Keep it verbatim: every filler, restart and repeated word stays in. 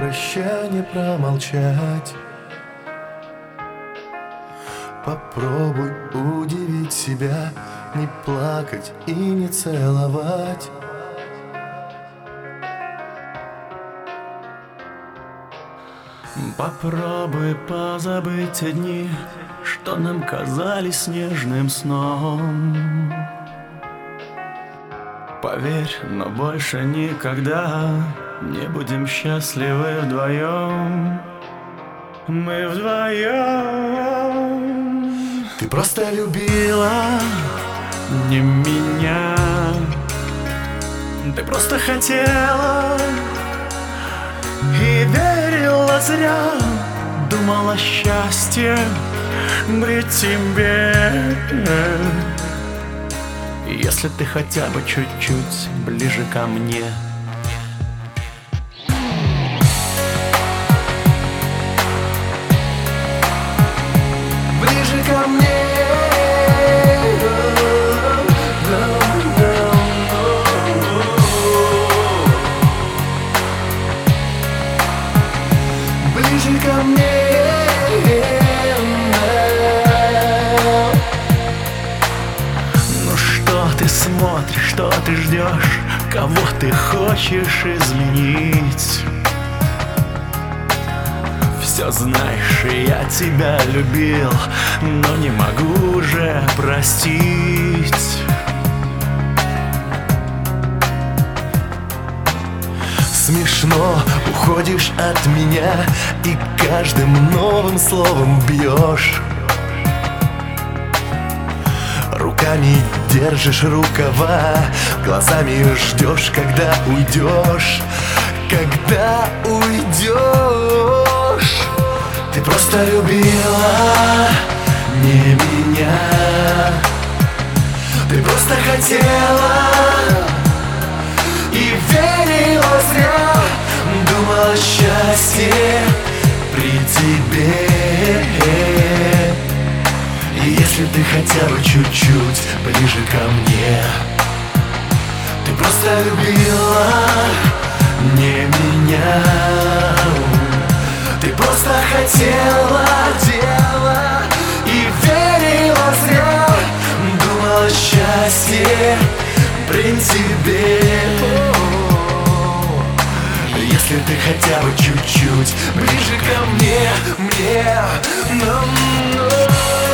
прощание промолчать. Попробуй удивить себя, не плакать и не целовать. Попробуй позабыть те дни, что нам казались снежным сном. Поверь, но больше никогда не будем счастливы вдвоем. Мы вдвоем. Ты просто любила не меня, ты просто хотела и верила зря. Думала счастье при тебе. Если ты хотя бы чуть-чуть ближе ко мне. Ближе ко мне. Ближе ко мне. Ну что ты смотришь, что ты ждешь, кого ты хочешь изменить? Все знаешь, и я тебя любил, но не могу уже простить. Смешно, уходишь от меня и каждым новым словом бьешь. Руками держишь рукава, глазами ждешь, когда уйдешь. Когда уйдешь. Ты просто любила не меня, ты просто хотела и верила зря. Думала счастье при тебе. И если ты хотя бы чуть-чуть ближе ко мне. Ты просто любила не меня, ты просто хотела дело и верила зря. Думала счастье при тебе. Если ты хотя бы чуть-чуть ближе ко мне, мне, нам, нам.